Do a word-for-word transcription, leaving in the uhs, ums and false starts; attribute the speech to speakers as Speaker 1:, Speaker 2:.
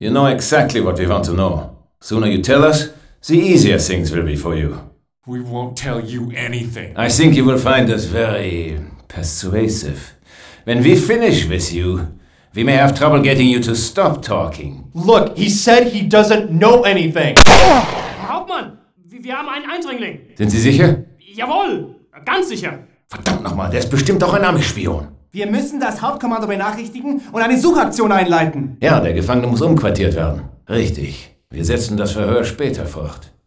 Speaker 1: You know exactly what we want to know. Sooner you tell us, the easier things will be for you.
Speaker 2: We won't tell you anything.
Speaker 1: I think you will find us very persuasive. When we finish with you, we may have trouble getting you to stop talking.
Speaker 3: Look, he said he doesn't know anything.
Speaker 4: Herr Hauptmann, wir haben einen Eindringling.
Speaker 1: Sind Sie sicher?
Speaker 4: Jawohl, ganz sicher.
Speaker 1: Verdammt nochmal, der ist bestimmt auch ein Ami-Spion.
Speaker 5: Wir müssen das Hauptkommando benachrichtigen und eine Suchaktion einleiten.
Speaker 1: Ja, der Gefangene muss umquartiert werden. Richtig. Wir setzen das Verhör später fort.